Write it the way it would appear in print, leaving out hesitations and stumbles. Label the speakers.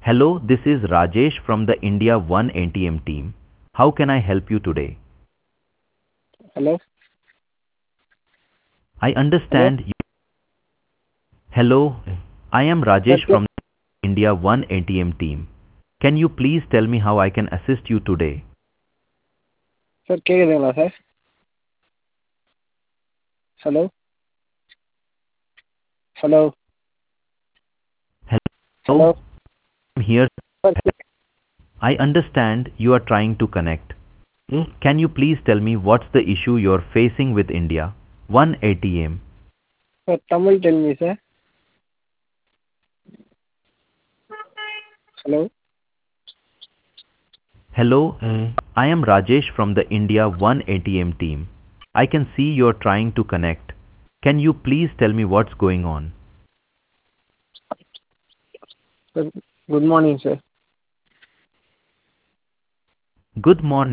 Speaker 1: Hello, this is Rajesh from the India One ATM team. How can I help you today?
Speaker 2: Hello?
Speaker 1: I
Speaker 2: Hello?
Speaker 1: understand you. Hello, I am
Speaker 2: Sir,
Speaker 1: Rajesh from the India One ATM team. Can you please tell me how I can assist you today?
Speaker 2: Sir கேட்குதுங்களா sir? Hello? Hello? Hello?
Speaker 1: Hello, I'm here.
Speaker 2: Sir
Speaker 1: I understand you are trying to connect. Can you please tell me what's the issue you're facing with India One ATM?
Speaker 2: Sir Tamil tell me sir. Hello?
Speaker 1: Hello, I am Rajesh from the India One ATM team. I can see you're trying to connect. Can you please tell me what's going on?
Speaker 2: Sir good morning sir.
Speaker 1: Good morning.